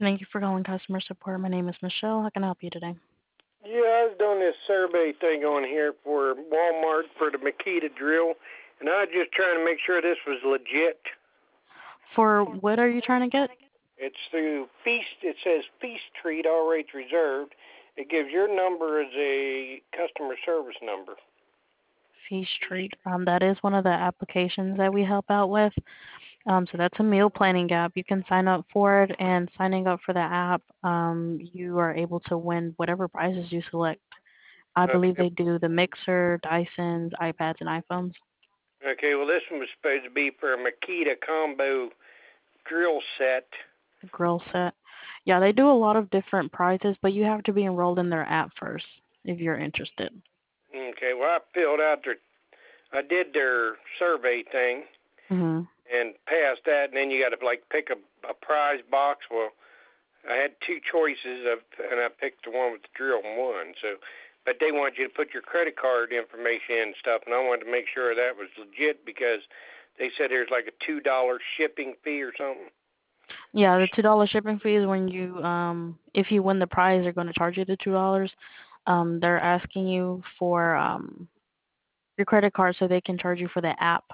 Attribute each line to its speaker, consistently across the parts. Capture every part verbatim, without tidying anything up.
Speaker 1: Thank you for calling customer support. My name is Michelle. How can I help you today?
Speaker 2: Yeah, I was doing this survey thing on here for Walmart for the Makita drill, and I was just trying to make sure this was legit.
Speaker 1: For what are you trying to get?
Speaker 2: It's through Feast. It says Feast Treat, all rates reserved. It gives your number as a customer service number.
Speaker 1: Fee Street. Um, that is one of the applications that we help out with. Um, so that's a meal planning app. You can sign up for it, and signing up for the app, um, you are able to win whatever prizes you select. I believe
Speaker 2: Okay.
Speaker 1: they do the mixer, Dysons, iPads, and iPhones.
Speaker 2: Okay. Well, this one was supposed to be for a Makita combo drill set.
Speaker 1: Grill set. Yeah, they do a lot of different prizes, but you have to be enrolled in their app first if you're interested.
Speaker 2: Okay. Well, I filled out their. I did their survey thing
Speaker 1: Mhm.
Speaker 2: and passed that, and then you got to like pick a, a prize box. Well, I had two choices of, and I picked the one with the drill and won. So, but they want you to put your credit card information in and stuff, and I wanted to make sure that was legit because they said there's like a two dollar shipping fee or something.
Speaker 1: Yeah, the two dollar shipping fee is when you um if you win the prize, they're going to charge you the two dollars. Um, they're asking you for um your credit card so they can charge you for the app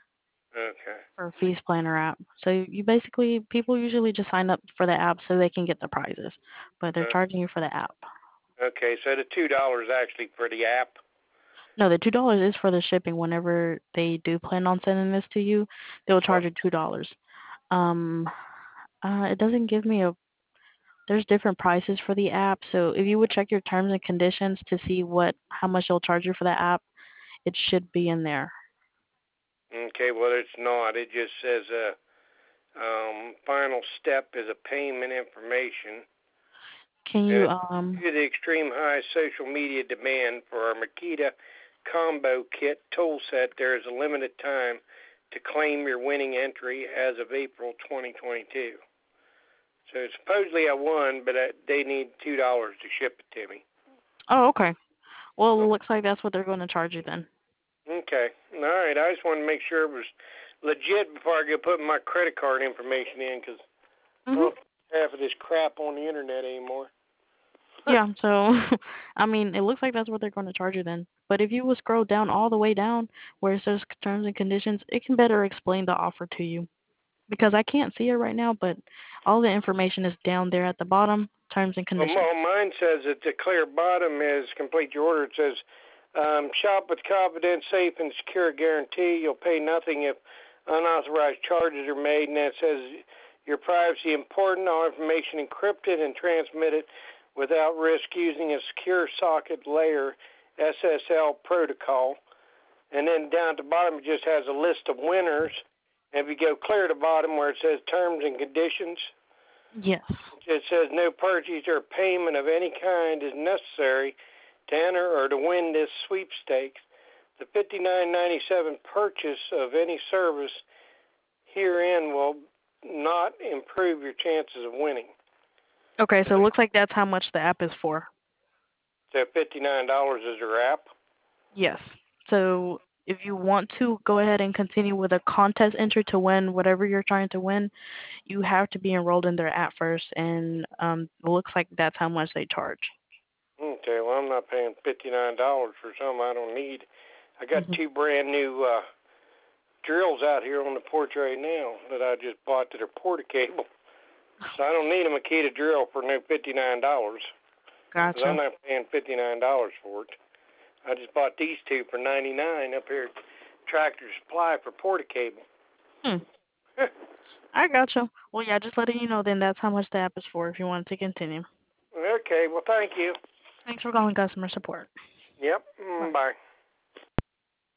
Speaker 2: Okay.
Speaker 1: for Feast Planner app. So you basically people usually just sign up for the app so they can get the prizes, but they're
Speaker 2: Uh,
Speaker 1: charging you for the app.
Speaker 2: okay. So the two dollars actually for the app.
Speaker 1: No, the two dollars is for the shipping. Whenever they do plan on sending this to you, they'll
Speaker 2: Uh,
Speaker 1: charge you two dollars. Um, uh, it doesn't give me a. There's different prices for the app, so if you would check your terms and conditions to see what how much they'll charge you for the app, it should be in there.
Speaker 2: okay. Well, it's not. It just says uh, um, final step is a payment information.
Speaker 1: Can
Speaker 2: Uh,
Speaker 1: you um?
Speaker 2: due to the extreme high social media demand for our Makita combo kit tool set, there is a limited time to claim your winning entry as of April twenty twenty-two. So supposedly I won, but I, they need two dollars to ship it to me.
Speaker 1: Oh, okay. Well, it looks like that's what they're going to charge you then.
Speaker 2: Okay, all right. I just wanted to make sure it was legit before I go putting my credit card information in, because I
Speaker 1: Mhm.
Speaker 2: don't have half of this crap on the internet anymore.
Speaker 1: Yeah. So, I mean, it looks like that's what they're going to charge you then. But if you will scroll down all the way down where it says terms and conditions, it can better explain the offer to you. Because I can't see it right now, but all the information is down there at the bottom, terms and
Speaker 2: Well,
Speaker 1: conditions.
Speaker 2: mine says at the clear bottom is complete your order. It says um, shop with confidence, safe and secure guarantee. You'll pay nothing if unauthorized charges are made. And that says your privacy important. All information encrypted and transmitted without risk using a secure socket layer S S L protocol. And then down at the bottom it just has a list of winners. And if you go clear to the bottom where it says terms and conditions,
Speaker 1: Yes.
Speaker 2: it says no purchase or payment of any kind is necessary to enter or to win this sweepstakes. The fifty-nine ninety-seven purchase of any service herein will not improve your chances of winning.
Speaker 1: Okay, so it looks like that's how much the app is for.
Speaker 2: So fifty-nine dollars is your app.
Speaker 1: Yes. So if you want to go ahead and continue with a contest entry to win whatever you're trying to win, you have to be enrolled in their app first, and um, it looks like that's how much they charge.
Speaker 2: Okay, well I'm not paying fifty-nine dollars for something I don't need. I got
Speaker 1: Hmm.
Speaker 2: two brand new uh, drills out here on the porch right now that I just bought that are Porta-Cable. So I don't need a Makita drill for no fifty-nine dollars. Because I'm
Speaker 1: Gotcha.
Speaker 2: not paying fifty-nine dollars for it. I just bought these two for ninety-nine dollars up here at Tractor Supply for Porta-Cable.
Speaker 1: Hmm. I gotcha. Well, yeah, just letting you know then that's how much the app is for if you want to continue.
Speaker 2: Okay, well, thank you.
Speaker 1: Thanks for calling customer support.
Speaker 2: Yep,
Speaker 1: Bye.
Speaker 2: mm, bye.